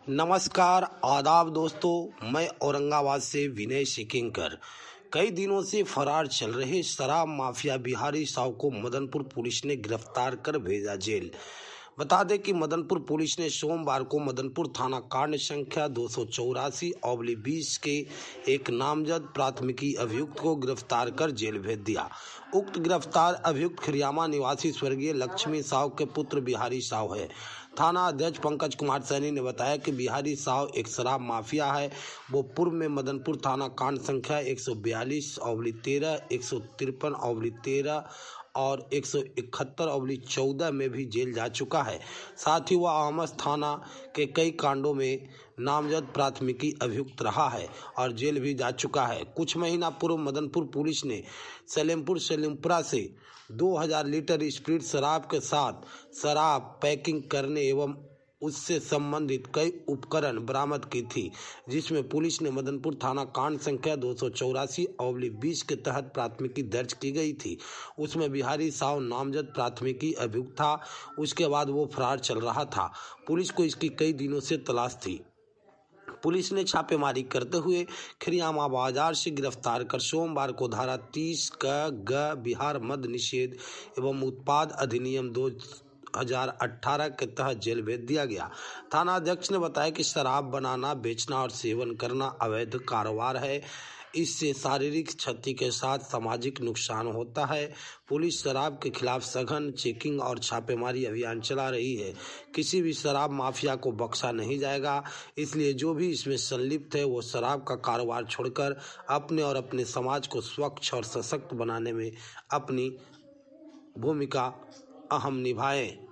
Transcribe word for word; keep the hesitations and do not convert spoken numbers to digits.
नमस्कार आदाब दोस्तों, मैं औरंगाबाद से विनय सिकिंकर। कई दिनों से फरार चल रहे शराब माफिया बिहारी साव को मदनपुर पुलिस ने गिरफ्तार कर भेजा जेल। बता दें कि मदनपुर पुलिस ने सोमवार को मदनपुर थाना कांड संख्या दो सौ चौरासी ऑब्ली बीस के एक नामजद प्राथमिकी अभियुक्त को गिरफ्तार कर जेल भेज दिया। उक्त गिरफ्तार अभियुक्त खिरियामा निवासी स्वर्गीय लक्ष्मी साव के पुत्र बिहारी साव है। थाना अध्यक्ष पंकज कुमार सैनी ने बताया कि बिहारी साव एक शराब माफिया है। वो पूर्व में मदनपुर थाना कांड संख्या एक सौ बयालीस ऑब्ली तेरह, एक सौ तिरपन ऑब्ली तेरह और एक सौ इकहत्तर ऑब्ली चौदह में भी जेल जा चुका है। साथ ही वह आमस थाना के कई कांडों में नामजद प्राथमिकी अभियुक्त रहा है और जेल भी जा चुका है। कुछ महीना पूर्व मदनपुर पुलिस ने सलेमपुर सलीमपुरा से दो हज़ार लीटर स्प्रिट शराब के साथ शराब पैकिंग करने एवं उससे संबंधित कई उपकरण बरामद की थी, जिसमें पुलिस ने मदनपुर थाना कांड संख्या दो सौ चौरासी ऑब्ली बीस के तहत प्राथमिकी दर्ज की गई थी। उसमें बिहारी साव नामजद प्राथमिकी अभियुक्त था। उसके बाद वो फरार चल रहा था। पुलिस को इसकी कई दिनों से तलाश थी। पुलिस ने छापेमारी करते हुए खिरियामा बाजार से गिरफ्तार कर सोमवार को धारा तीस का ग बिहार मद्य निषेध एवं उत्पाद अधिनियम दो हजार अठारह के तहत जेल भेज दिया गया। थाना अध्यक्ष ने बताया कि शराब बनाना, बेचना और सेवन करना अवैध कारोबार है। इससे शारीरिक क्षति के साथ सामाजिक नुकसान होता है। पुलिस शराब के खिलाफ सघन चेकिंग और छापेमारी अभियान चला रही है। किसी भी शराब माफिया को बख्शा नहीं जाएगा। इसलिए जो भी इसमें संलिप्त है वो शराब का कारोबार छोड़कर अपने और अपने समाज को स्वच्छ और सशक्त बनाने में अपनी भूमिका अहम निभाएं।